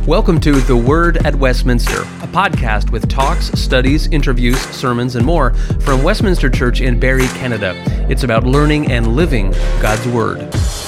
Welcome to The Word at Westminster, a podcast with talks, studies, interviews, sermons, and more from Westminster Church in Barrie, Canada. It's about learning and living God's Word.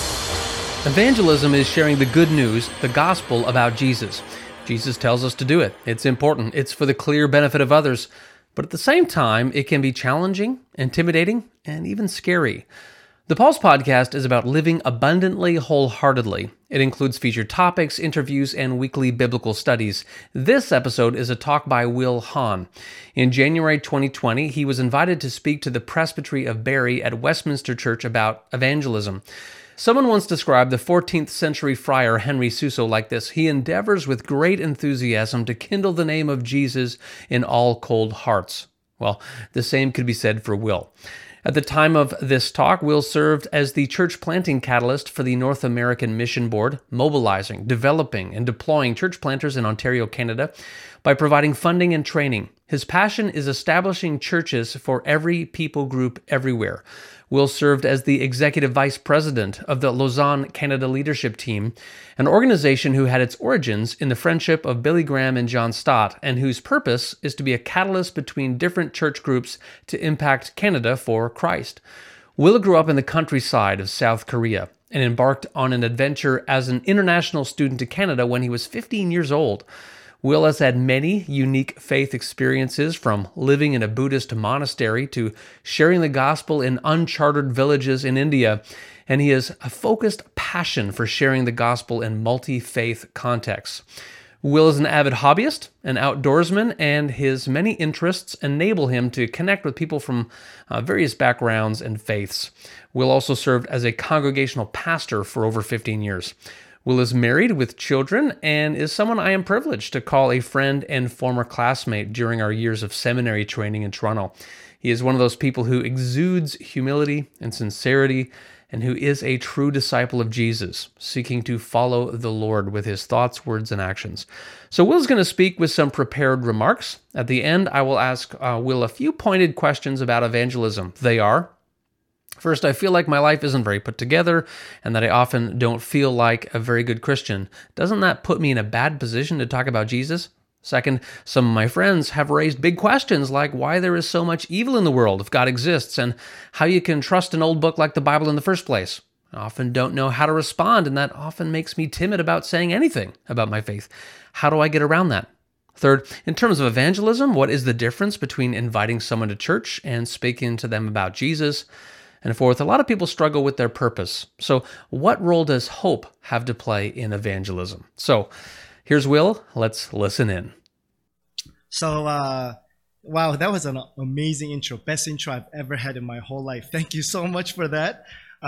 Evangelism is sharing the good news, the gospel about Jesus. Jesus tells us to do it. It's important. It's for the clear benefit of others. But at the same time, it can be challenging, intimidating, and even scary. The Pulse podcast is about living abundantly, wholeheartedly. It includes featured topics, interviews, and weekly biblical studies. This episode is a talk by Will Hahn. In January 2020, he was invited to speak to the Presbytery of Barrie at Westminster Church about evangelism. Someone once described the 14th century friar Henry Suso like this: he endeavors with great enthusiasm to kindle the name of Jesus in all cold hearts. Well, the same could be said for Will. At the time of this talk, Will served as the church planting catalyst for the North American Mission Board, mobilizing, developing, and deploying church planters in Ontario, Canada, by providing funding and training. His passion is establishing churches for every people group everywhere. Will served as the executive vice president of the Lausanne Canada Leadership Team, an organization who had its origins in the friendship of Billy Graham and John Stott, and whose purpose is to be a catalyst between different church groups to impact Canada for Christ. Will grew up in the countryside of South Korea and embarked on an adventure as an international student to Canada when he was 15 years old. Will has had many unique faith experiences, from living in a Buddhist monastery to sharing the gospel in uncharted villages in India, and he has a focused passion for sharing the gospel in multi-faith contexts. Will is an avid hobbyist, an outdoorsman, and his many interests enable him to connect with people from various backgrounds and faiths. Will also served as a congregational pastor for over 15 years. Will is married with children and is someone I am privileged to call a friend and former classmate during our years of seminary training in Toronto. He is one of those people who exudes humility and sincerity and who is a true disciple of Jesus, seeking to follow the Lord with his thoughts, words, and actions. So Will's going to speak with some prepared remarks. At the end, I will ask Will a few pointed questions about evangelism. They are: first, I feel like my life isn't very put together and that I often don't feel like a very good Christian. Doesn't that put me in a bad position to talk about Jesus? Second, some of my friends have raised big questions like why there is so much evil in the world if God exists, and how you can trust an old book like the Bible in the first place. I often don't know how to respond, and that often makes me timid about saying anything about my faith. How do I get around that? Third, in terms of evangelism, what is the difference between inviting someone to church and speaking to them about Jesus? And fourth, a lot of people struggle with their purpose. So what role does hope have to play in evangelism? So here's Will. Let's listen in. So, wow, that was an amazing intro. Best intro I've ever had in my whole life. Thank you so much for that.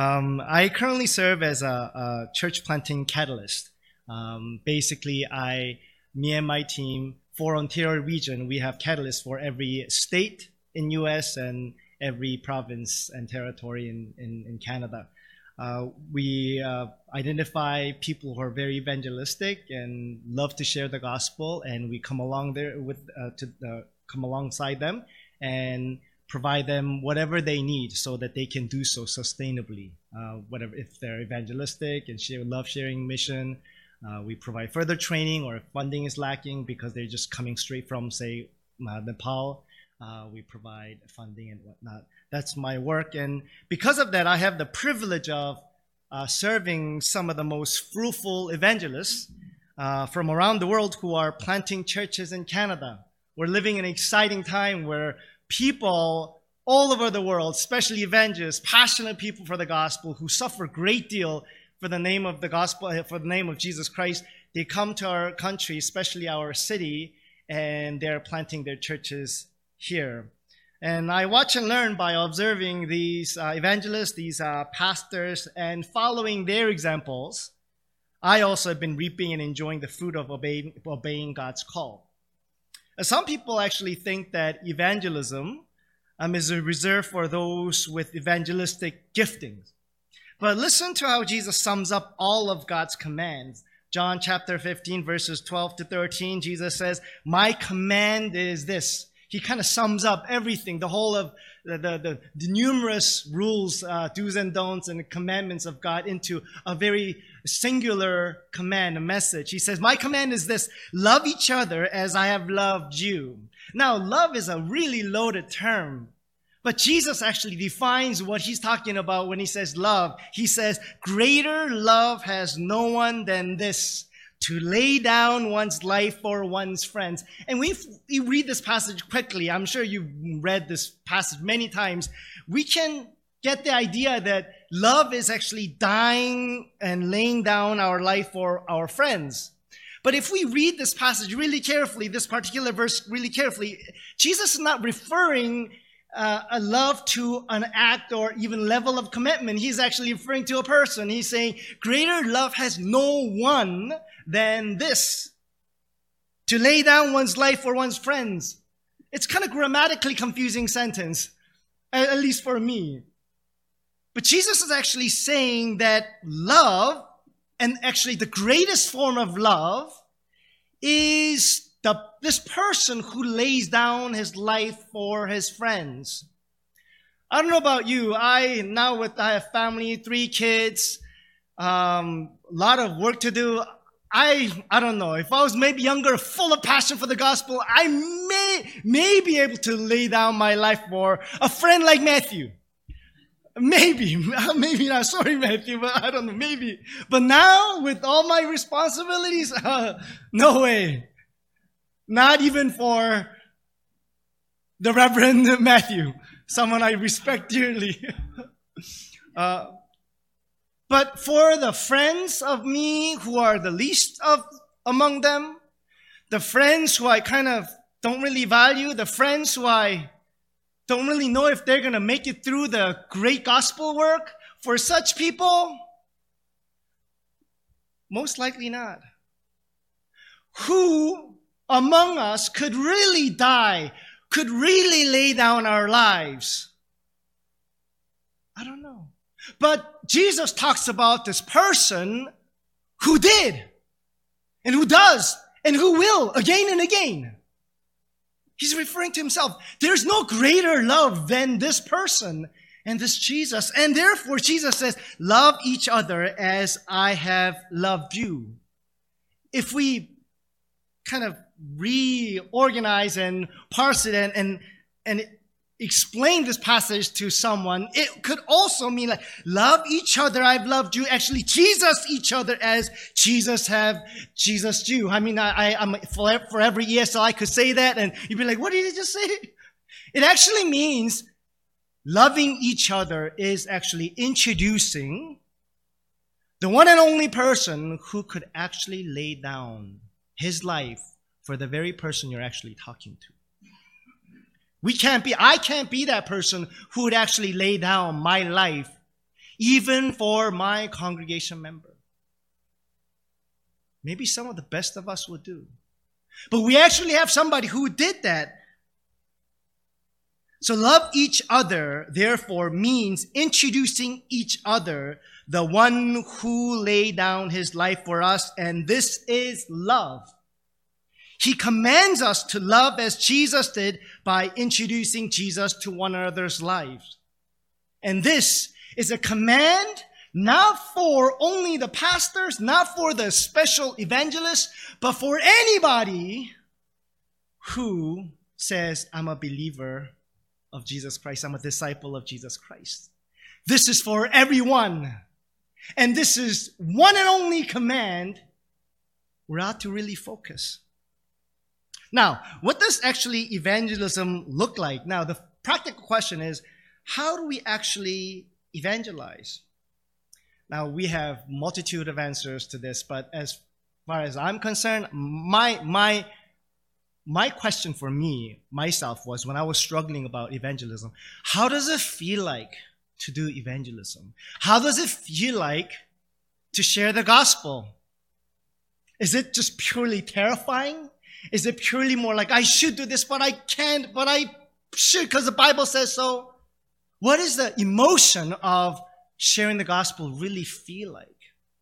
I currently serve as a church planting catalyst. Basically, me and my team for Ontario region, we have catalysts for every state in US and every province and territory in Canada. We identify people who are very evangelistic and love to share the gospel, and we come along there come alongside them and provide them whatever they need so that they can do so sustainably. Whatever, if they're evangelistic and love sharing mission, we provide further training, or if funding is lacking because they're just coming straight from, say, Nepal. We provide funding and whatnot. That's my work. And because of that, I have the privilege of serving some of the most fruitful evangelists from around the world who are planting churches in Canada. We're living in an exciting time where people all over the world, especially evangelists, passionate people for the gospel, who suffer a great deal for the name of the gospel, for the name of Jesus Christ, they come to our country, especially our city, and they're planting their churches here. And I watch and learn by observing these evangelists, these pastors, and following their examples. I also have been reaping and enjoying the fruit of obeying God's call. Some people actually think that evangelism is reserved for those with evangelistic giftings. But listen to how Jesus sums up all of God's commands. John chapter 15, verses 12 to 13, Jesus says, "My command is this." He kind of sums up everything, the whole of the numerous rules, do's and don'ts, and the commandments of God into a very singular command, a message. He says, my command is this: love each other as I have loved you. Now, love is a really loaded term. But Jesus actually defines what he's talking about when he says love. He says, greater love has no one than this, to lay down one's life for one's friends. And we read this passage quickly. I'm sure you've read this passage many times. We can get the idea that love is actually dying and laying down our life for our friends. But if we read this passage really carefully, this particular verse really carefully, Jesus is not referring a love to an act or even level of commitment. He's actually referring to a person. He's saying, greater love has no one than this, to lay down one's life for one's friends. It's kind of grammatically confusing sentence, at least for me. But Jesus is actually saying that love, and actually the greatest form of love, is this person who lays down his life for his friends. I don't know about you. I have family, 3 kids, a lot of work to do. I don't know. If I was maybe younger, full of passion for the gospel, I may be able to lay down my life for a friend like Matthew. Maybe not. Sorry, Matthew, but I don't know. Maybe. But now, with all my responsibilities, no way. Not even for the Reverend Matthew, someone I respect dearly. But for the friends of me who are the least among them, the friends who I kind of don't really value, the friends who I don't really know if they're going to make it through the great gospel work, for such people, most likely not. Who among us could really die, could really lay down our lives? I don't know. But Jesus talks about this person who did, and who does, and who will again and again. He's referring to himself. There's no greater love than this person and this Jesus. And therefore, Jesus says, love each other as I have loved you. If we kind of reorganize and parse it and explain this passage to someone, it could also mean like, love each other, I've loved you. Actually, Jesus each other as Jesus you. I mean, I'm for every ESL I could say that, and you'd be like, what did he just say? It actually means loving each other is actually introducing the one and only person who could actually lay down his life for the very person you're actually talking to. I can't be that person who would actually lay down my life even for my congregation member. Maybe some of the best of us would do. But we actually have somebody who did that. So love each other, therefore, means introducing each other, the one who laid down his life for us, and this is love. He commands us to love as Jesus did by introducing Jesus to one another's lives. And this is a command not for only the pastors, not for the special evangelists, but for anybody who says, I'm a believer of Jesus Christ. I'm a disciple of Jesus Christ. This is for everyone. And this is one and only command we're out to really focus. Now, what does actually evangelism look like? Now, the practical question is, how do we actually evangelize? Now, we have multitude of answers to this, but as far as I'm concerned, my question for myself was, when I was struggling about evangelism, how does it feel like to do evangelism? How does it feel like to share the gospel? Is it just purely terrifying? Is it purely more like, I should do this, but I can't, but I should because the Bible says so? What is the emotion of sharing the gospel really feel like?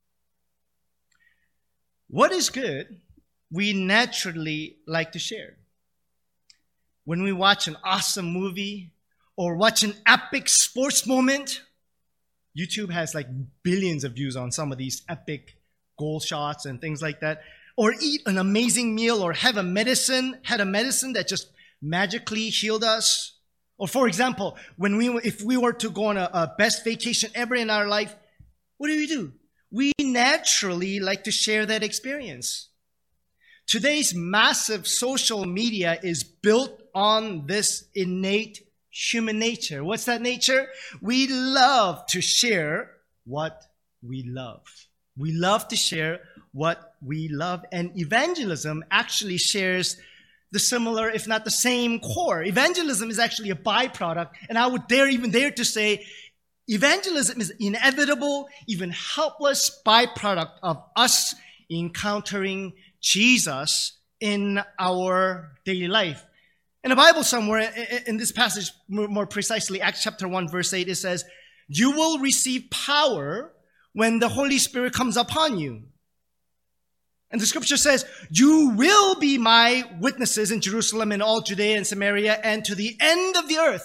What is good, we naturally like to share. When we watch an awesome movie or watch an epic sports moment, YouTube has like billions of views on some of these epic goal shots and things like that. Or eat an amazing meal, or had a medicine that just magically healed us. Or for example, if we were to go on a best vacation ever in our life, what do? We naturally like to share that experience. Today's massive social media is built on this innate human nature. What's that nature? We love to share what we love. We love to share what we love. And evangelism actually shares the similar, if not the same core. Evangelism is actually a byproduct. And I would dare to say evangelism is inevitable, even helpless byproduct of us encountering Jesus in our daily life. In the Bible somewhere, in this passage, more precisely, Acts chapter 1, verse 8, it says, "You will receive power when the Holy Spirit comes upon you." And the scripture says, "You will be my witnesses in Jerusalem and all Judea and Samaria and to the end of the earth."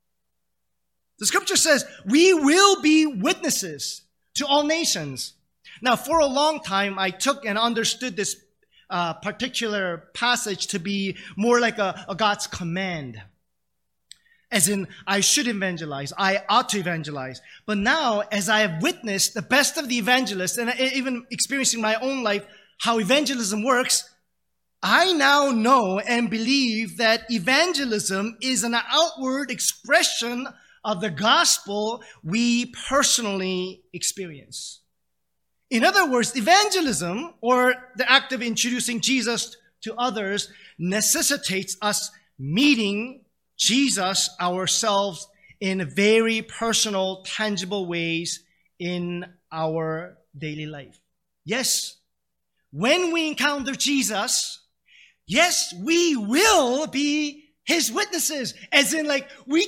The scripture says, we will be witnesses to all nations. Now, for a long time, I took and understood this particular passage to be more like a God's command. As in, I should evangelize, I ought to evangelize. But now, as I have witnessed the best of the evangelists, and even experiencing my own life, how evangelism works, I now know and believe that evangelism is an outward expression of the gospel we personally experience. In other words, evangelism, or the act of introducing Jesus to others, necessitates us meeting Jesus ourselves in very personal, tangible ways in our daily life. Yes, when we encounter Jesus, yes, we will be his witnesses. As in, like, I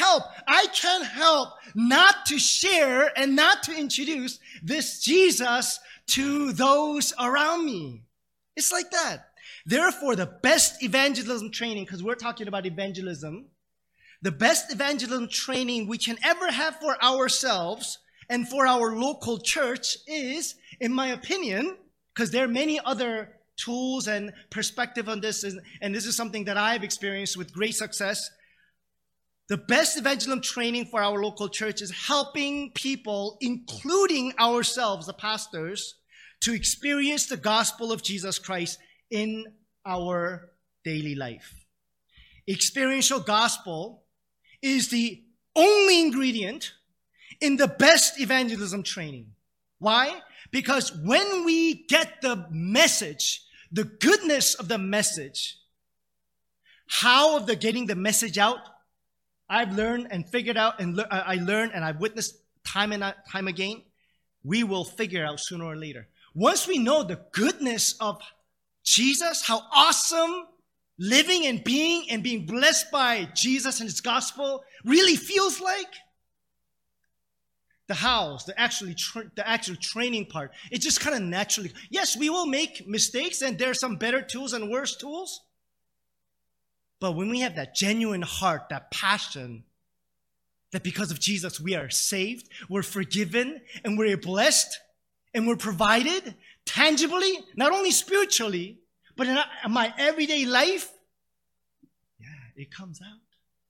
can't help not to share and not to introduce this Jesus to those around me. It's like that. Therefore, the best evangelism training, because we're talking about evangelism, the best evangelism training we can ever have for ourselves and for our local church is, in my opinion, because there are many other tools and perspective on this, and this is something that I've experienced with great success. The best evangelism training for our local church is helping people, including ourselves, the pastors, to experience the gospel of Jesus Christ in our daily life. Experiential gospel is the only ingredient in the best evangelism training. Why? Because when we get the message, the goodness of the message, how of the getting the message out, I've learned and figured out, and I've witnessed time and time again, we will figure out sooner or later. Once we know the goodness of Jesus, how awesome living and being blessed by Jesus and his gospel really feels like, the actual training part, it just kind of naturally, yes, we will make mistakes and there are some better tools and worse tools. But when we have that genuine heart, that passion, that because of Jesus we are saved, we're forgiven, and we're blessed, and we're provided tangibly, not only spiritually, but in my everyday life, it comes out.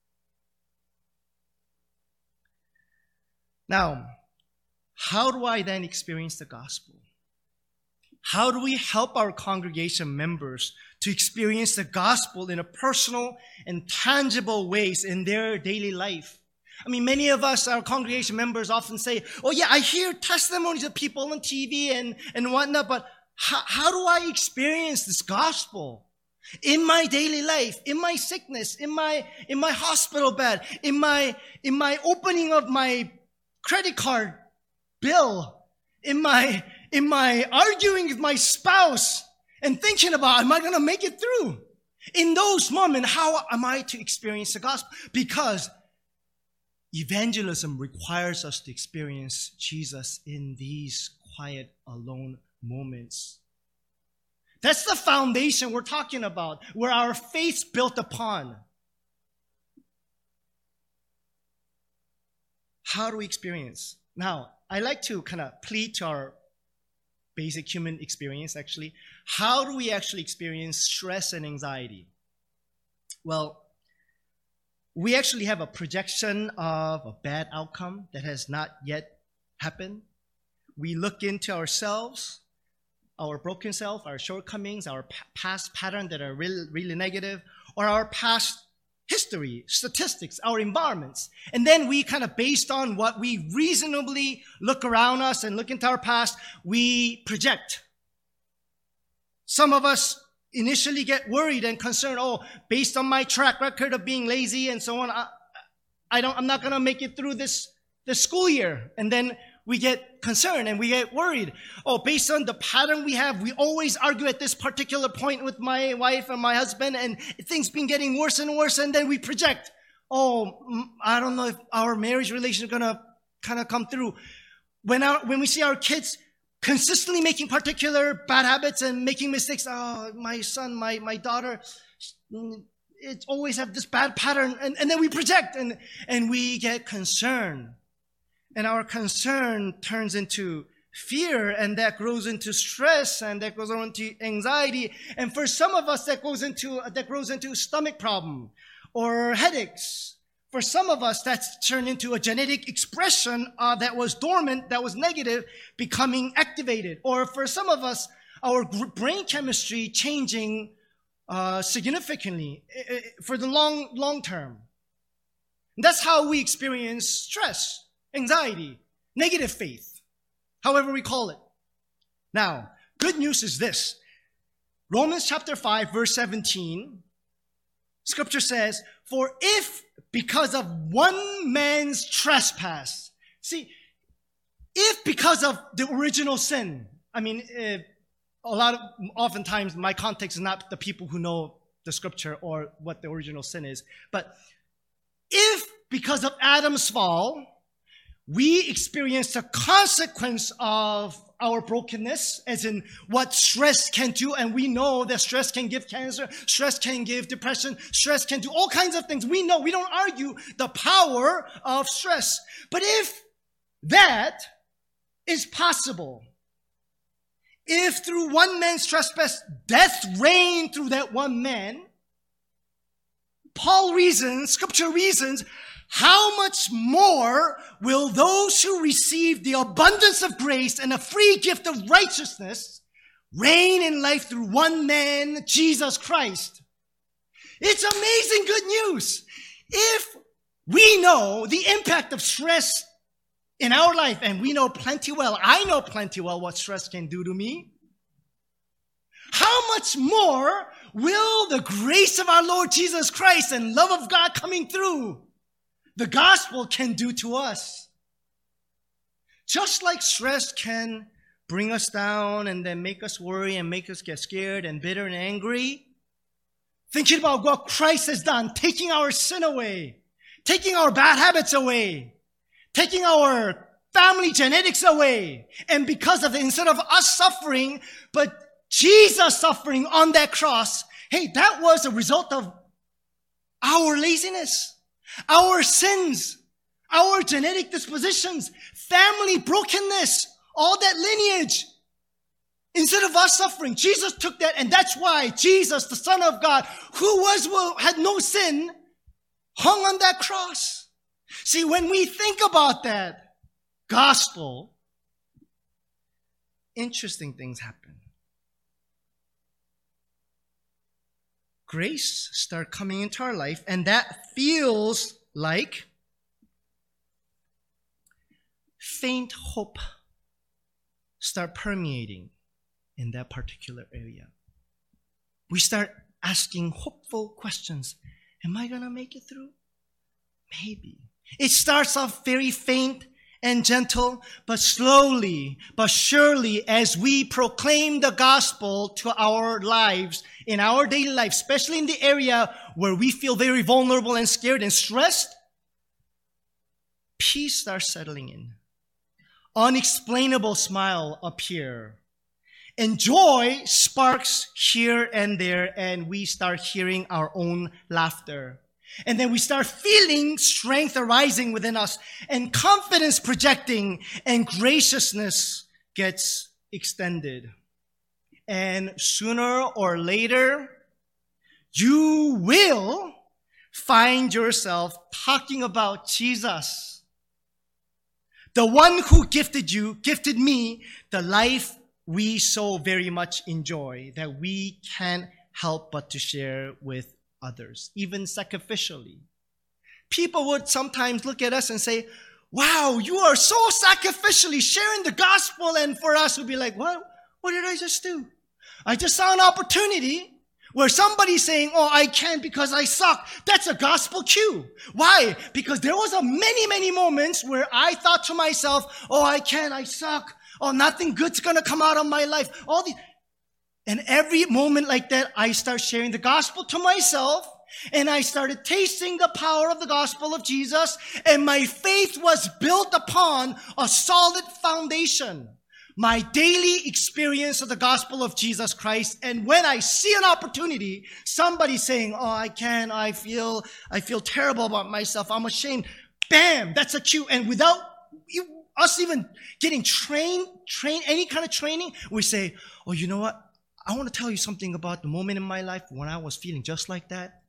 Now, how do I then experience the gospel? How do we help our congregation members to experience the gospel in a personal and tangible ways in their daily life? I mean, many of us, our congregation members, often say, oh yeah, I hear testimonies of people on TV and whatnot, but how do I experience this gospel in my daily life, in my sickness, in my hospital bed, in my opening of my credit card bill, in my arguing with my spouse and thinking about, am I going to make it through? In those moments, how am I to experience the gospel? Because evangelism requires us to experience Jesus in these quiet, alone moments. That's the foundation we're talking about, where our faith's built upon. How do we experience? Now, I like to kind of plead to our basic human experience, actually. How do we actually experience stress and anxiety? Well, we actually have a projection of a bad outcome that has not yet happened. We look into ourselves, our broken self, our shortcomings, our past patterns that are really negative, or our past history, statistics, our environments. And then we kind of, based on what we reasonably look around us and look into our past, we project. Some of us initially get worried and concerned, based on my track record of being lazy and so on, I'm not going to make it through this school year. And then we get concerned and we get worried. Based on the pattern we have, we always argue at this particular point with my wife and my husband, and things been getting worse and worse, and then we project, I don't know if our marriage relation is going to kind of come through. When we see our kids consistently making particular bad habits and making mistakes, my son, my daughter, it always have this bad pattern, and then we project and we get concerned. And our concern turns into fear, and that grows into stress, and that goes on to anxiety. And for some of us, that grows into stomach problem or headaches. For some of us, that's turned into a genetic expression that was dormant, that was negative, becoming activated. Or for some of us, our brain chemistry changing significantly for the long term. And that's how we experience stress, anxiety, negative faith, however we call it. Now, good news is this. Romans chapter 5, verse 17, Scripture says, "For if because of one man's trespass," see, if because of the original sin, oftentimes my context is not the people who know the Scripture or what the original sin is, but if because of Adam's fall, we experience the consequence of our brokenness, as in what stress can do, and we know that stress can give cancer, stress can give depression, stress can do all kinds of things. We know, we don't argue the power of stress. But if that is possible, if through one man's trespass, death reigned through that one man, Scripture reasons, how much more will those who receive the abundance of grace and a free gift of righteousness reign in life through one man, Jesus Christ? It's amazing good news. If we know the impact of stress in our life, and we know plenty well, I know plenty well what stress can do to me, how much more will the grace of our Lord Jesus Christ and love of God coming through the gospel can do to us? Just like stress can bring us down and then make us worry and make us get scared and bitter and angry, thinking about what Christ has done, taking our sin away, taking our bad habits away, taking our family genetics away, and because of it, instead of us suffering, but Jesus suffering on that cross, that was a result of our laziness, our sins, our genetic dispositions, family brokenness, all that lineage. Instead of us suffering, Jesus took that, and that's why Jesus, the Son of God, who had no sin, hung on that cross. See, when we think about that gospel, interesting things happen. Grace start coming into our life, and that feels like faint hope start permeating in that particular area. We start asking hopeful questions. Am I going to make it through? Maybe. It starts off very faint and gentle, but slowly, but surely, as we proclaim the gospel to our lives, in our daily life, especially in the area where we feel very vulnerable and scared and stressed, peace starts settling in. Unexplainable smile appear. And joy sparks here and there, and we start hearing our own laughter. And then we start feeling strength arising within us and confidence projecting and graciousness gets extended. And sooner or later, you will find yourself talking about Jesus. The one who gifted you, gifted me, the life we so very much enjoy that we can't help but to share with others, even sacrificially. People would sometimes look at us and say, wow, you are so sacrificially sharing the gospel. And for us, we'd be like, what did I just do? I just saw an opportunity where somebody's saying, oh, I can't because I suck. That's a gospel cue. Why? Because there was many moments where I thought to myself, oh, I can't, I suck. Oh, nothing good's going to come out of my life. And every moment like that, I start sharing the gospel to myself. And I started tasting the power of the gospel of Jesus. And my faith was built upon a solid foundation. My daily experience of the gospel of Jesus Christ. And when I see an opportunity, somebody saying, oh, I can't, I feel terrible about myself, I'm ashamed. Bam, that's a cue. And without us even getting trained, any kind of training, we say, oh, you know what? I want to tell you something about the moment in my life when I was feeling just like that.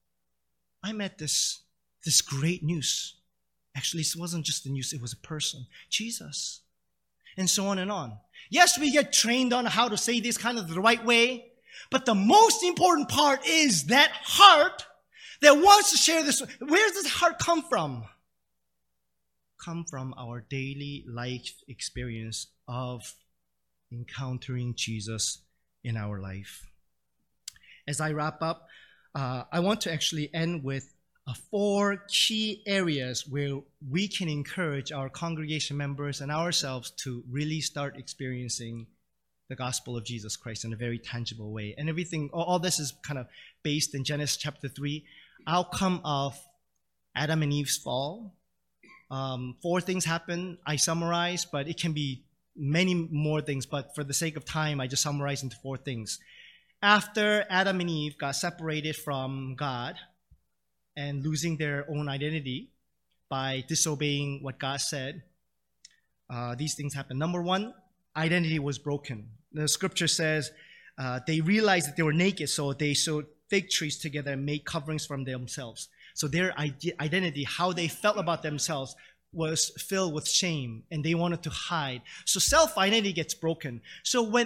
I met this great news. Actually, it wasn't just the news, it was a person, Jesus. And so on and on. Yes, we get trained on how to say this kind of the right way, but the most important part is that heart that wants to share this. Where does this heart come from? Come from our daily life experience of encountering Jesus in our life. As I wrap up, I want to actually end with 4 key areas where we can encourage our congregation members and ourselves to really start experiencing the gospel of Jesus Christ in a very tangible way. And all this is kind of based in Genesis chapter 3, outcome of Adam and Eve's fall. 4 things happen, I summarize, but it can be many more things. But for the sake of time, I just summarize into 4 things. After Adam and Eve got separated from God, and losing their own identity by disobeying what God said, these things happen. Number 1, identity was broken. The scripture says they realized that they were naked, so they sewed fig trees together and made coverings from themselves. So their identity, how they felt about themselves, was filled with shame, and they wanted to hide. So self-identity gets broken. So when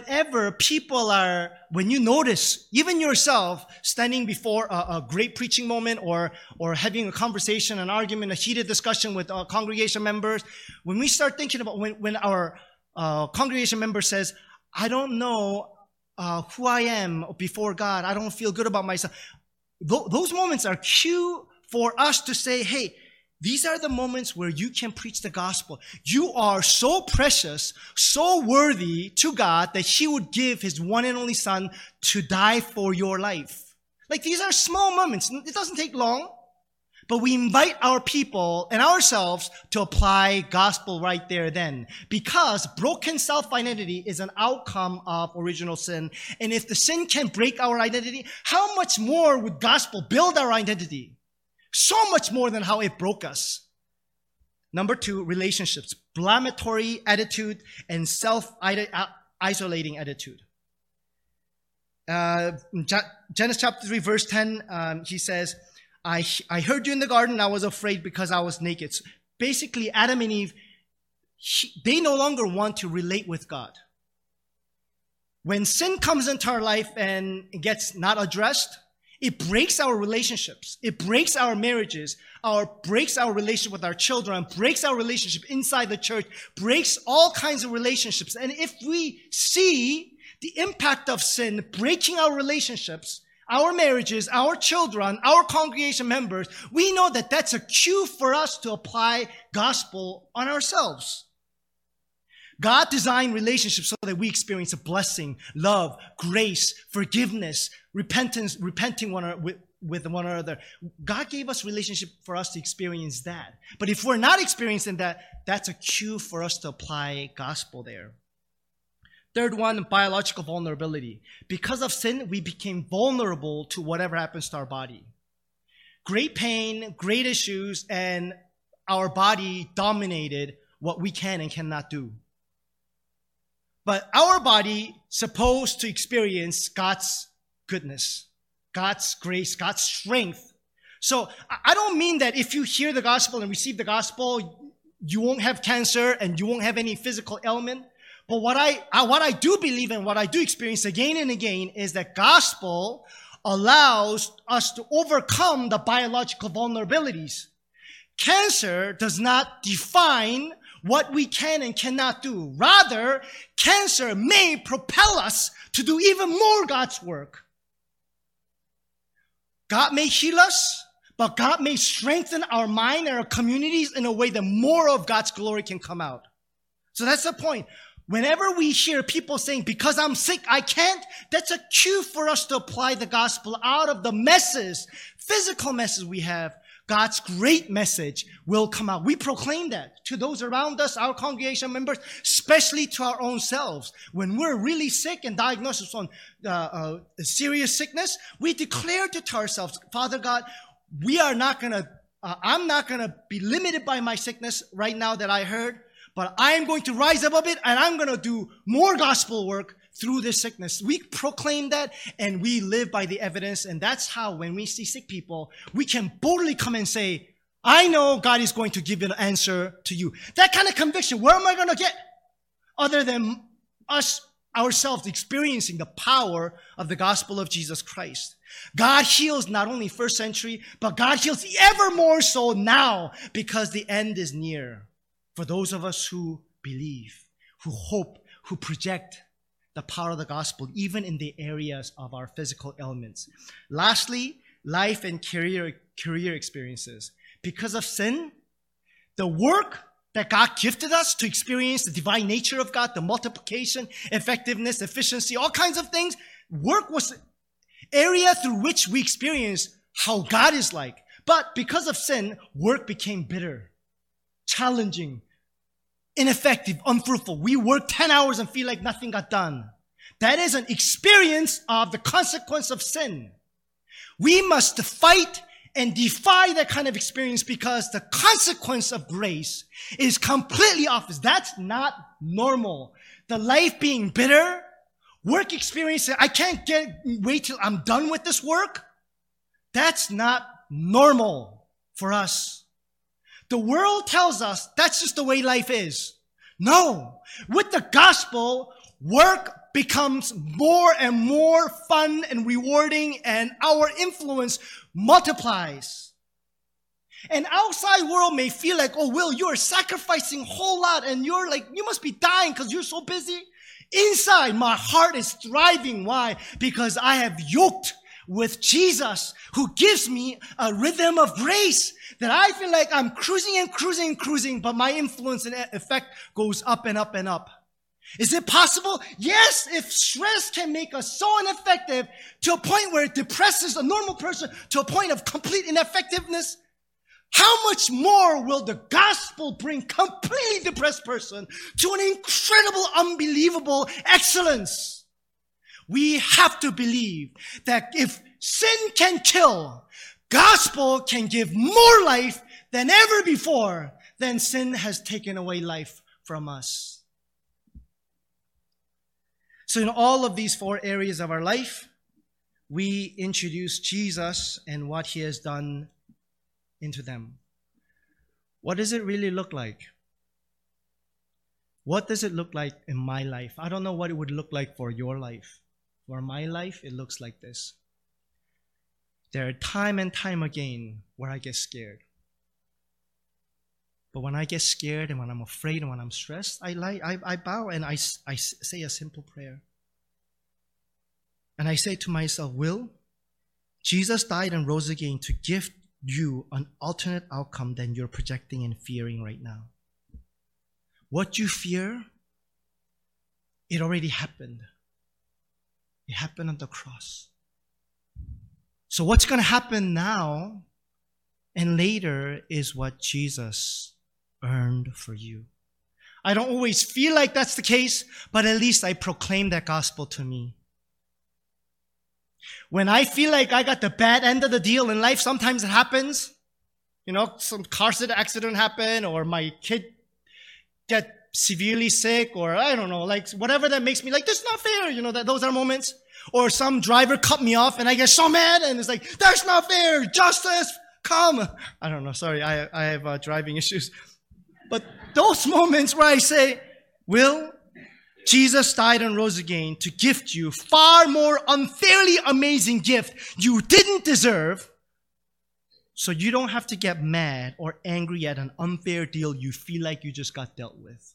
you notice, even yourself, standing before a great preaching moment or having a conversation, an argument, a heated discussion with congregation members, when we start thinking about when our congregation member says, I don't know who I am before God, I don't feel good about myself, those moments are cue for us to say, hey, these are the moments where you can preach the gospel. You are so precious, so worthy to God that He would give His one and only Son to die for your life. Like, these are small moments. It doesn't take long. But we invite our people and ourselves to apply gospel right there then. Because broken self-identity is an outcome of original sin. And if the sin can break our identity, how much more would gospel build our identity? So much more than how it broke us. Number 2, relationships. Blamatory attitude and self-isolating attitude. Genesis chapter 3, verse 10, he says, I heard you in the garden, I was afraid because I was naked. So basically, Adam and Eve, they no longer want to relate with God. When sin comes into our life and it gets not addressed, it breaks our relationships. It breaks our marriages, breaks our relationship with our children, breaks our relationship inside the church, breaks all kinds of relationships. And if we see the impact of sin breaking our relationships, our marriages, our children, our congregation members, we know that that's a cue for us to apply gospel on ourselves. God designed relationships so that we experience a blessing, love, grace, forgiveness, repentance, repenting with one another. God gave us relationship for us to experience that. But if we're not experiencing that, that's a cue for us to apply gospel there. Third one, biological vulnerability. Because of sin, we became vulnerable to whatever happens to our body. great pain, great issues, and our body dominated what we can and cannot do. But our body supposed to experience God's goodness, God's grace, God's strength. So I don't mean that if you hear the gospel and receive the gospel, you won't have cancer and you won't have any physical ailment. But what I do believe and what I do experience again and again is that gospel allows us to overcome the biological vulnerabilities. Cancer does not define what we can and cannot do. Rather, cancer may propel us to do even more God's work. God may heal us, but God may strengthen our mind and our communities in a way that more of God's glory can come out. So that's the point. Whenever we hear people saying, because I'm sick, I can't, that's a cue for us to apply the gospel out of the messes, physical messes we have. God's great message will come out. We proclaim that to those around us, our congregation members, especially to our own selves. When we're really sick and diagnosed with some serious sickness, we declare to ourselves, Father God, I'm not going to be limited by my sickness right now that I heard, but I am going to rise above it and I'm going to do more gospel work through this sickness. We proclaim that and we live by the evidence. And that's how when we see sick people, we can boldly come and say, I know God is going to give an answer to you. That kind of conviction, where am I going to get? Other than us ourselves experiencing the power of the gospel of Jesus Christ. God heals not only first century, but God heals ever more so now because the end is near. For those of us who believe, who hope, who project the power of the gospel, even in the areas of our physical ailments. Lastly, life and career experiences. Because of sin, the work that God gifted us to experience the divine nature of God, the multiplication, effectiveness, efficiency, all kinds of things, work was the area through which we experience how God is like. But because of sin, work became bitter, challenging, ineffective, unfruitful. We work 10 hours and feel like nothing got done. That is an experience of the consequence of sin. We must fight and defy that kind of experience because the consequence of grace is completely opposite. That's not normal. The life being bitter, work experience, I can't wait till I'm done with this work. That's not normal for us. The world tells us that's just the way life is. No. With the gospel, work becomes more and more fun and rewarding, and our influence multiplies. An outside world may feel like, oh, Will, you're sacrificing a whole lot, and you're like, you must be dying because you're so busy. Inside, my heart is thriving. Why? Because I have yoked with Jesus, who gives me a rhythm of grace that I feel like I'm cruising and cruising and cruising, but my influence and effect goes up and up and up. Is it possible? Yes, if stress can make us so ineffective to a point where it depresses a normal person to a point of complete ineffectiveness, how much more will the gospel bring completely depressed person to an incredible, unbelievable excellence? We have to believe that if sin can kill, gospel can give more life than ever before, then sin has taken away life from us. So in all of these 4 areas of our life, we introduce Jesus and what he has done into them. What does it really look like? What does it look like in my life? I don't know what it would look like for your life. For my life, it looks like this. There are time and time again where I get scared. But when I get scared and when I'm afraid and when I'm stressed, I bow and I say a simple prayer. And I say to myself, Will, Jesus died and rose again to give you an alternate outcome than you're projecting and fearing right now. What you fear, it already happened. It happened on the cross. So what's going to happen now and later is what Jesus earned for you. I don't always feel like that's the case, but at least I proclaim that gospel to me. When I feel like I got the bad end of the deal in life, sometimes it happens. Some car accident happen, or my kid get severely sick, or I don't know, like whatever that makes me like, that's not fair. Those are moments. Or some driver cut me off and I get so mad and it's like, that's not fair. Justice, come. I don't know. Sorry. I have driving issues. But those moments where I say, Will, Jesus died and rose again to gift you far more unfairly amazing gift you didn't deserve, so you don't have to get mad or angry at an unfair deal you feel like you just got dealt with.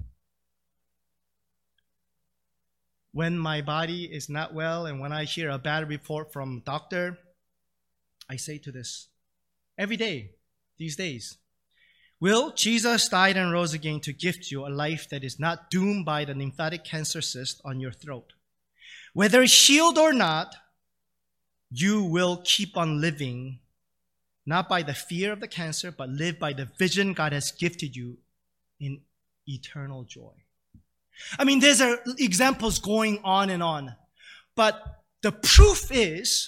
When my body is not well and when I hear a bad report from a doctor, I say to this every day, these days, Will, Jesus died and rose again to gift you a life that is not doomed by the lymphatic cancer cyst on your throat. Whether healed or not, you will keep on living, not by the fear of the cancer, but live by the vision God has gifted you in eternal joy. I mean, there's examples going on and on. But the proof is,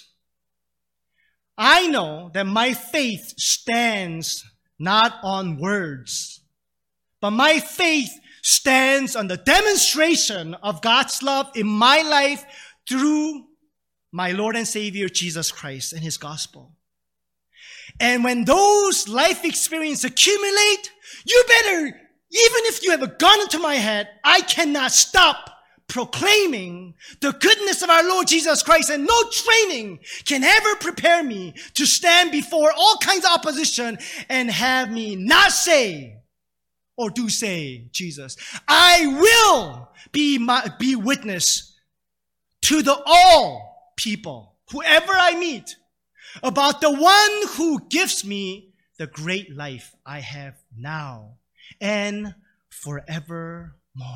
I know that my faith stands not on words, but my faith stands on the demonstration of God's love in my life through my Lord and Savior, Jesus Christ, and His gospel. And when those life experiences accumulate, you better, even if you have a gun into my head, I cannot stop proclaiming the goodness of our Lord Jesus Christ, and no training can ever prepare me to stand before all kinds of opposition and have me not say or do say, Jesus. I will be witness to all people, whoever I meet, about the one who gives me the great life I have now and forevermore.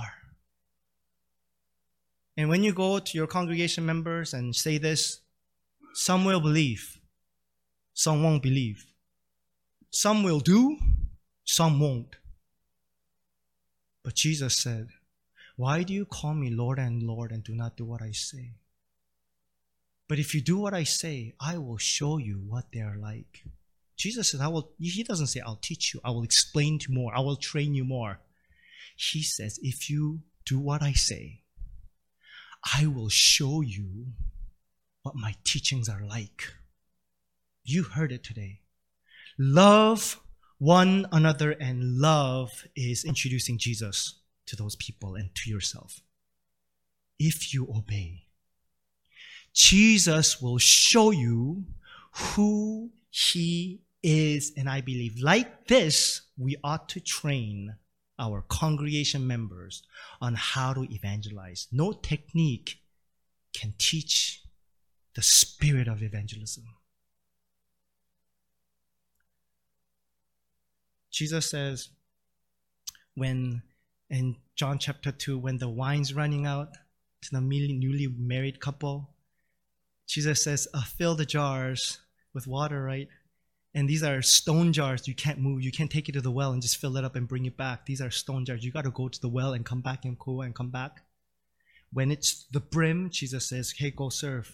And when you go to your congregation members and say this, some will believe, some won't believe. Some will do, some won't. But Jesus said, why do you call me Lord and Lord and do not do what I say? But if you do what I say, I will show you what they are like. Jesus says, He doesn't say, I'll teach you. I will explain to you more. I will train you more. He says, if you do what I say, I will show you what my teachings are like. You heard it today. Love one another, and love is introducing Jesus to those people and to yourself. If you obey, Jesus will show you who He is. And I believe like this, we ought to train our congregation members on how to evangelize. No technique can teach the spirit of evangelism. Jesus says, when in John chapter 2, when the wine's running out to the newly married couple, Jesus says, fill the jars with water, right? And these are stone jars. You can't move. You can't take it to the well and just fill it up and bring it back. These are stone jars. You got to go to the well and come back and go and come back. When it's the brim, Jesus says, hey, go serve.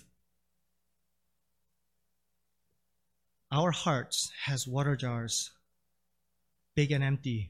Our hearts has water jars, big and empty.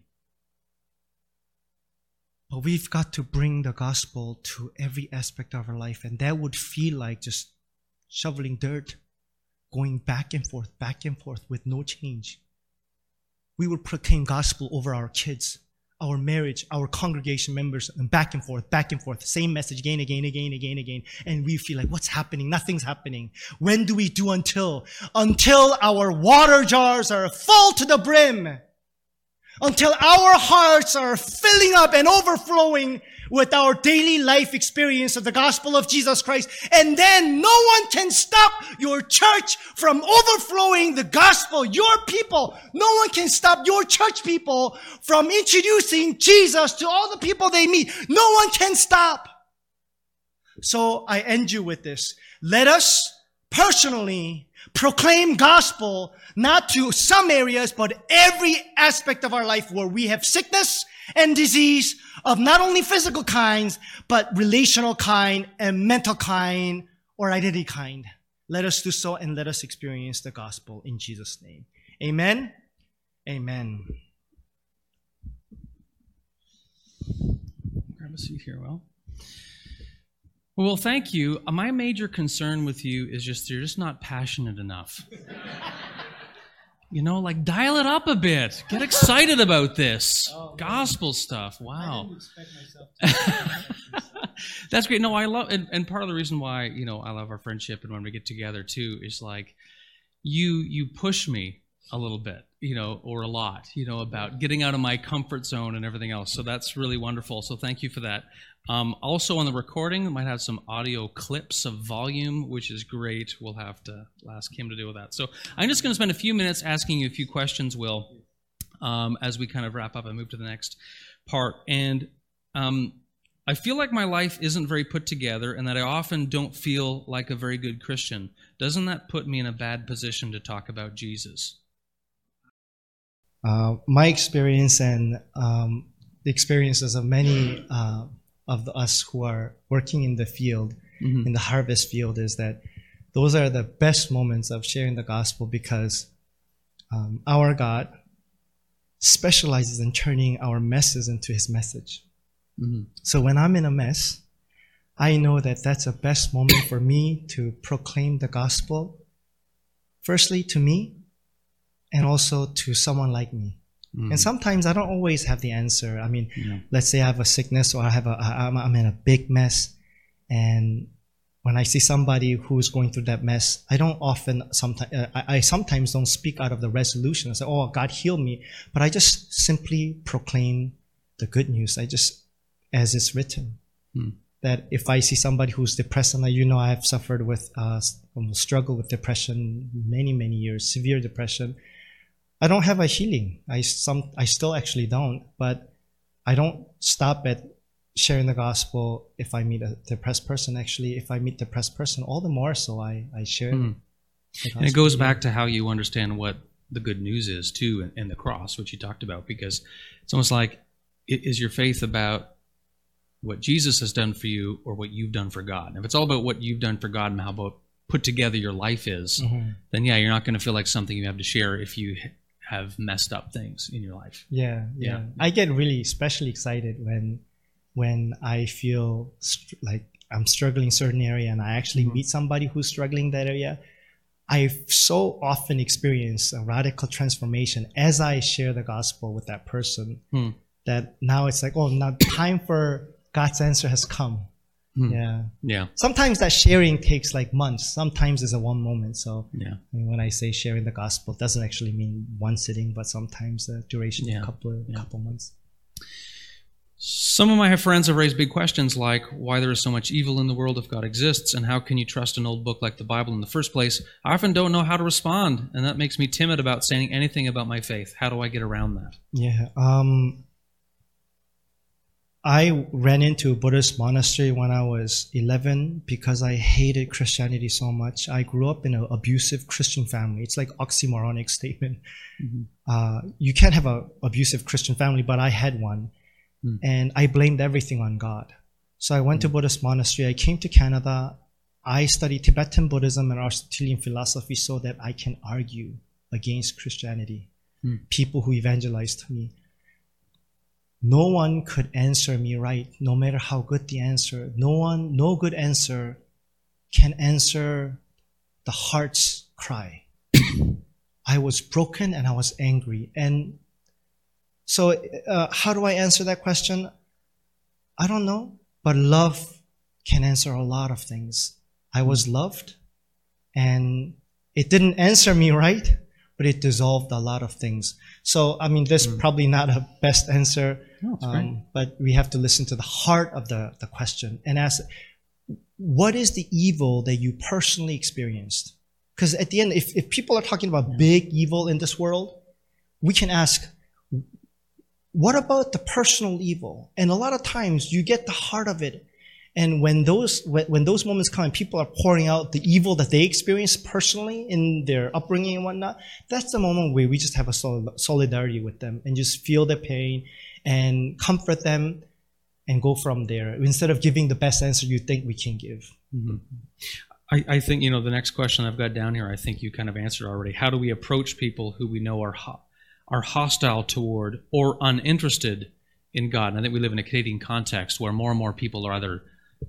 But we've got to bring the gospel to every aspect of our life. And that would feel like just shoveling dirt, going back and forth with no change. We will proclaim gospel over our kids, our marriage, our congregation members, and back and forth, same message again. And we feel like, what's happening? Nothing's happening. When do we do until our water jars are full to the brim? Until our hearts are filling up and overflowing with our daily life experience of the gospel of Jesus Christ. And then no one can stop your church from overflowing the gospel. Your people, no one can stop your church people from introducing Jesus to all the people they meet. No one can stop. So I end you with this. Let us personally proclaim gospel, not to some areas, but every aspect of our life where we have sickness and disease of not only physical kinds, but relational kind and mental kind or identity kind. let us do so and let us experience the gospel in Jesus' name. Amen. Amen. Grab a seat here, Well, thank you. My major concern with you is just you're just not passionate enough. Like dial it up a bit. Get excited about this. Gospel stuff. Wow. I didn't expect myself to That's great. No, I love, and part of the reason why, I love our friendship and when we get together too, is like you push me a little bit, or a lot, about getting out of my comfort zone and everything else. So that's really wonderful. So thank you for that. Also on the recording, we might have some audio clips of volume, which is great. We'll have to ask him to deal with that. So I'm just going to spend a few minutes asking you a few questions, Will, as we kind of wrap up and move to the next part. And I feel like my life isn't very put together and that I often don't feel like a very good Christian. Doesn't that put me in a bad position to talk about Jesus? My experience and the experiences of many of us who are working in the field, in the harvest field, is that those are the best moments of sharing the gospel because our God specializes in turning our messes into his message. So when I'm in a mess, I know that that's the best moment for me to proclaim the gospel, firstly to me, and also to someone like me. And sometimes I don't always have the answer. I mean, let's say I have a sickness or I'm in a big mess, and when I see somebody who's going through that mess, I don't often, I sometimes don't speak out of the resolution. I say, oh, God healed me. But I just simply proclaim the good news. As it's written, that if I see somebody who's depressed, and I have suffered with, struggled with depression many, many years, severe depression. I don't have a healing. I still actually don't, but I don't stop at sharing the gospel if I meet a depressed person. Actually, if I meet a depressed person, all the more so I share the gospel. And it goes back to how you understand what the good news is, too, and the cross, which you talked about, because it's almost like, is your faith about what Jesus has done for you or what you've done for God? And if it's all about what you've done for God and how about put together your life is, then you're not going to feel like something you have to share if you have messed up things in your life. Yeah. I get really especially excited when I feel like I'm struggling in a certain area and I actually meet somebody who's struggling in that area. I've so often experienced a radical transformation as I share the gospel with that person that now it's like, now time for God's answer has come. Yeah. Sometimes that sharing takes like months. Sometimes it's a one moment. So when I say sharing the gospel, it doesn't actually mean one sitting, but sometimes the duration of a couple months. Some of my friends have raised big questions like why there is so much evil in the world if God exists, and how can you trust an old book like the Bible in the first place? I often don't know how to respond, and that makes me timid about saying anything about my faith. How do I get around that? Yeah. I ran into a Buddhist monastery when I was 11 because I hated Christianity so much. I grew up in an abusive Christian family. It's like oxymoronic statement. You can't have an abusive Christian family, but I had one. And I blamed everything on God. So I went to Buddhist monastery. I came to Canada. I studied Tibetan Buddhism and Aristotelian philosophy so that I can argue against Christianity. People who evangelized me. No one could answer me right, no matter how good the answer. No good answer can answer the heart's cry. I was broken and I was angry. And so how do I answer that question? I don't know, but love can answer a lot of things. I was loved, and it didn't answer me right, but it dissolved a lot of things. So, I mean, there's probably not a best answer, but we have to listen to the heart of the question and ask, what is the evil that you personally experienced? Because at the end, if people are talking about big evil in this world, we can ask, what about the personal evil? And a lot of times you get the heart of it. And when those moments come and people are pouring out the evil that they experienced personally in their upbringing and whatnot, that's the moment where we just have a solidarity with them and just feel their pain and comfort them and go from there instead of giving the best answer you think we can give. I think, the next question I've got down here, I think you kind of answered already. How do we approach people who we know are hostile toward or uninterested in God? And I think we live in a Canadian context where more and more people are either,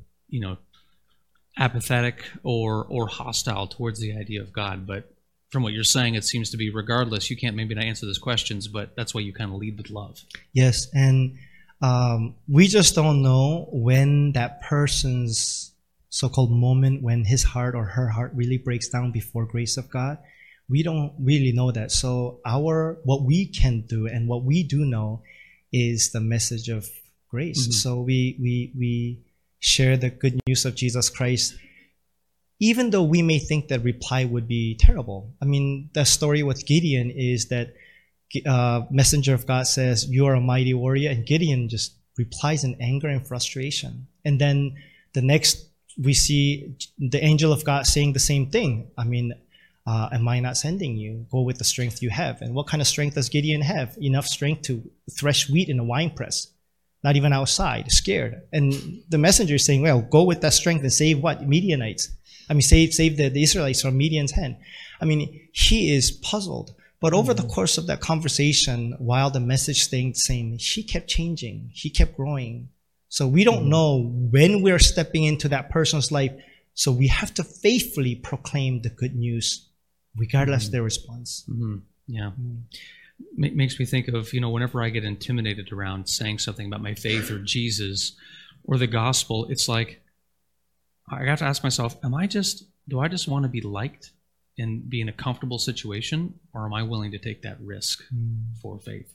apathetic or hostile towards the idea of God. But from what you're saying, it seems to be regardless. You can't maybe not answer those questions, but that's why you kind of lead with love. Yes, and we just don't know when that person's so-called moment, when his heart or her heart really breaks down before grace of God. We don't really know that. So what we can do and what we do know is the message of grace. Mm-hmm. So we share the good news of Jesus Christ, even though we may think that reply would be terrible. I mean, the story with Gideon is that messenger of God says, "You are a mighty warrior," and Gideon just replies in anger and frustration. And then the next, we see the angel of God saying the same thing. I mean, am I not sending you? Go with the strength you have. And what kind of strength does Gideon have? Enough strength to thresh wheat in a wine press. Not even outside, scared. And the messenger is saying, well, go with that strength and save what? Midianites. I mean, save the Israelites from Midian's hand. I mean, he is puzzled. But over the course of that conversation, while the message stayed the same, she kept changing. He kept growing. So we don't know when we're stepping into that person's life. So we have to faithfully proclaim the good news, regardless of their response. Mm-hmm. Yeah. Makes me think of, whenever I get intimidated around saying something about my faith or Jesus or the gospel, it's like, I have to ask myself, do I just want to be liked and be in a comfortable situation, or am I willing to take that risk for faith?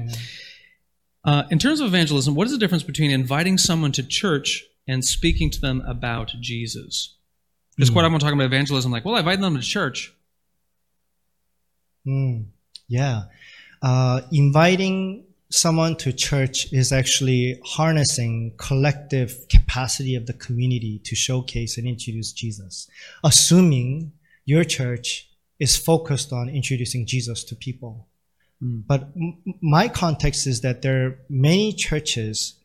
In terms of evangelism, what is the difference between inviting someone to church and speaking to them about Jesus? Because quite often talking about evangelism, like, well, I invited them to church. Yeah. Inviting someone to church is actually harnessing collective capacity of the community to showcase and introduce Jesus, assuming your church is focused on introducing Jesus to people. But my context is that there are many churches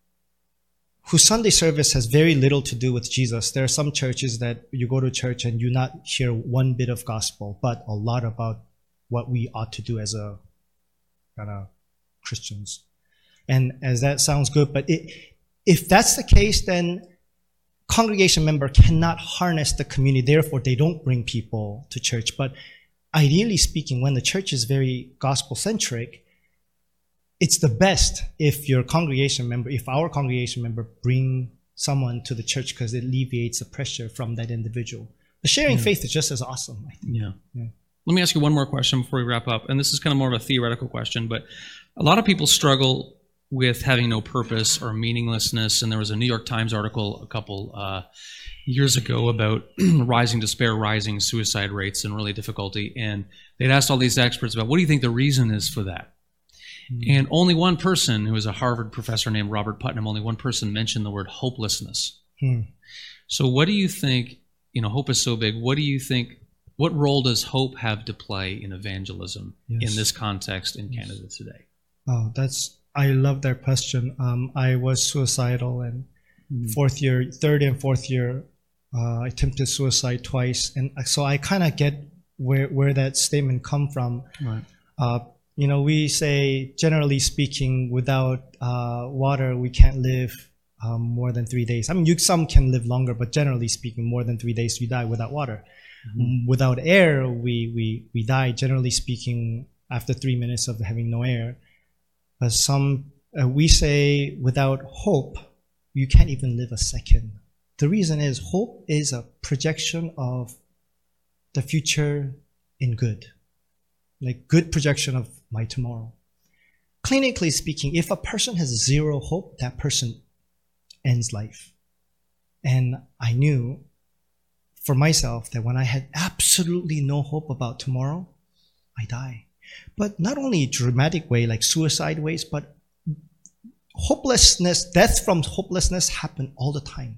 whose Sunday service has very little to do with Jesus. There are some churches that you go to church and you not hear one bit of gospel, but a lot about what we ought to do as a kind of Christians. And as that sounds good, but if that's the case, then congregation member cannot harness the community. Therefore, they don't bring people to church. But ideally speaking, when the church is very gospel-centric, it's the best if our congregation member bring someone to the church because it alleviates the pressure from that individual. The sharing faith is just as awesome, I think. Yeah. Let me ask you one more question before we wrap up. And this is kind of more of a theoretical question, but a lot of people struggle with having no purpose or meaninglessness. And there was a New York Times article a couple years ago about rising despair, rising suicide rates, and really difficulty. And they'd asked all these experts about, what do you think the reason is for that? And only one person, who was a Harvard professor named Robert Putnam, only one person mentioned the word hopelessness. So what do you think, hope is so big, what do you think, what role does hope have to play in evangelism in this context in Canada today? Oh, I love that question. I was suicidal, and third and fourth year, I attempted suicide twice. And so I kind of get where that statement come from. Right. We say, generally speaking, without water, we can't live more than 3 days. I mean, some can live longer, but generally speaking, more than 3 days, you die without water. Without air, we die, generally speaking, after 3 minutes of having no air. But we say, without hope, you can't even live a second. The reason is, hope is a projection of the future in good. Like good projection of my tomorrow. Clinically speaking, if a person has zero hope, that person ends life. And I knew for myself that when I had absolutely no hope about tomorrow, I die. But not only dramatic way, like suicide ways, but hopelessness, death from hopelessness happen all the time.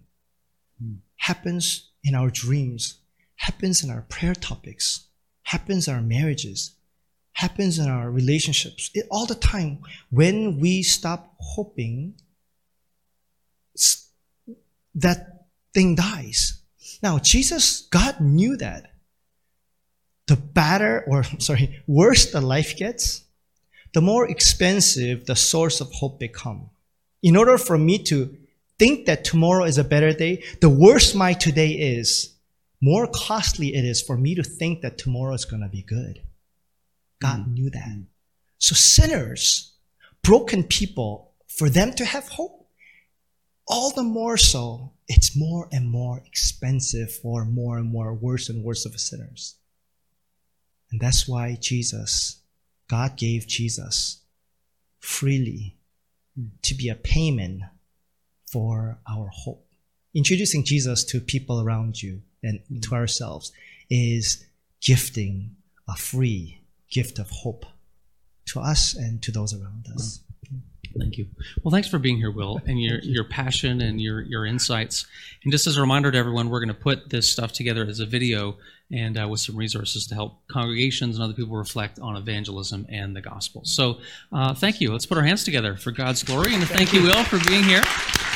Happens in our dreams, happens in our prayer topics, happens in our marriages, happens in our relationships. All the time, when we stop hoping, that thing dies. Now, God knew that. The worse the life gets, the more expensive the source of hope become. In order for me to think that tomorrow is a better day, the worse my today is, more costly it is for me to think that tomorrow is going to be good. God knew that. So sinners, broken people, for them to have hope, all the more so, it's more and more expensive for more and more worse and worse of sinners. And that's why God gave Jesus freely to be a payment for our hope. Introducing Jesus to people around you and to ourselves is gifting a free gift of hope to us and to those around us. Thank you. Well, thanks for being here, Will, and your passion and your insights. And just as a reminder to everyone, we're going to put this stuff together as a video and with some resources to help congregations and other people reflect on evangelism and the gospel. So thank you. Let's put our hands together for God's glory. And thank you, Will, for being here.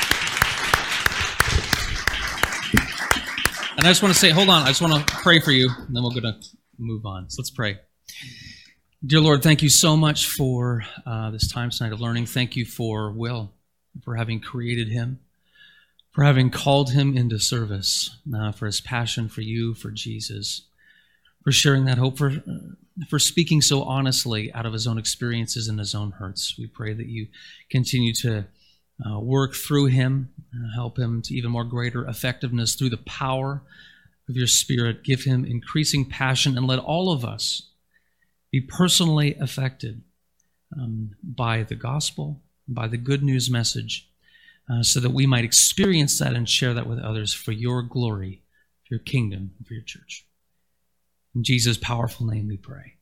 And I just want to say, hold on, I just want to pray for you, and then we're going to move on. So let's pray. Dear Lord, thank you so much for this time tonight of learning. Thank you for Will, for having created him, for having called him into service, for his passion for you, for Jesus, for sharing that hope, for speaking so honestly out of his own experiences and his own hurts. We pray that you continue to work through him, help him to even more greater effectiveness through the power of your Spirit. Give him increasing passion, and let all of us be personally affected by the gospel, by the good news message, so that we might experience that and share that with others for your glory, for your kingdom, and for your church. In Jesus' powerful name we pray.